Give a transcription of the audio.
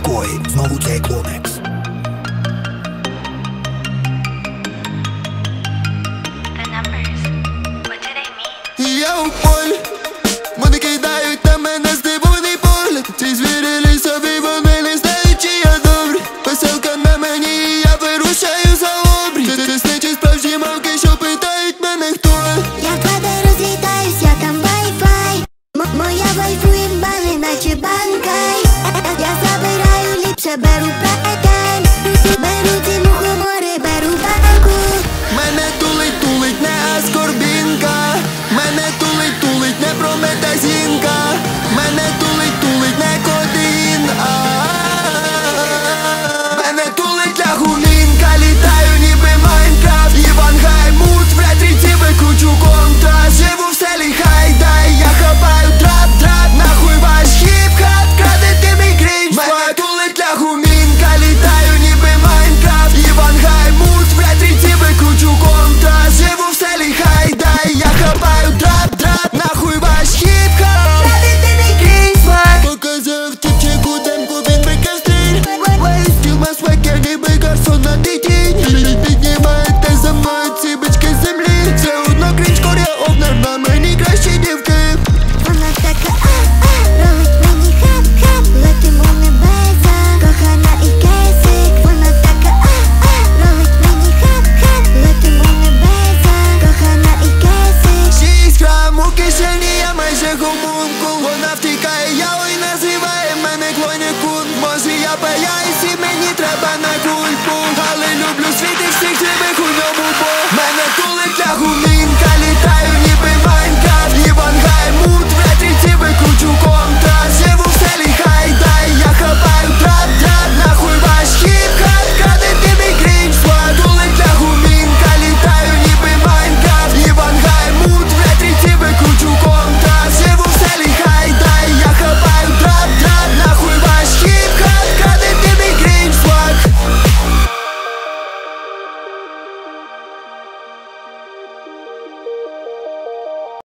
легкої, знову цей комекс. Я у полі, вони кидають на мене здивований погляд. Ці звірі лісові, вони не знають, чи я добрий. Веселка на мені, і я вирушаю за обрій. Ти сничі справжні мавки, що питають мене, хто я. Я падаю, розлітаюсь, я там вай-фай. Моя вайфу імбали, наче банкай. Я забираю ліпше, беру прайм. Беру ці мухомори, беру банку. Мене тулить, не аскорбінка. Мене тулить, не прометазінка. Мене тулить, не кодеїн. Мене тулить лагунинка. Літаю ніби Майнкрафт. Іван Гаймут, в ретріці викручу контраст. Живу в селі, хайдай, я хапаю драп, нахуй ваш хіп-хап, крадете мій крінж. Мене тулить лагунинка. Літаю ніби Майнкрафт. Іван Гаймут, в ретріці викручу контраст. Живу в селі, хайдай, я хапаю драп, нахуй ваш хіп-хап, крадете мій крінж. Показав тіпчику демку, він викав стріль. Стіл масвекер, ніби гарсон на дитині. Піднімаєте за мною ці бички з землі. Це одно крінж, коріогнер, на мені кращі дівки. Вона така робить мені хап-хап. Летимо в небеса, кохана і кесик. Вона така робить мені хап-хап. Летимо в небеса, кохана і кесик. 6 грам у кишені, я майже гомункул. Вона втікає, я ой називає мене клонікун. Може я паяюсь і мені треба на кун.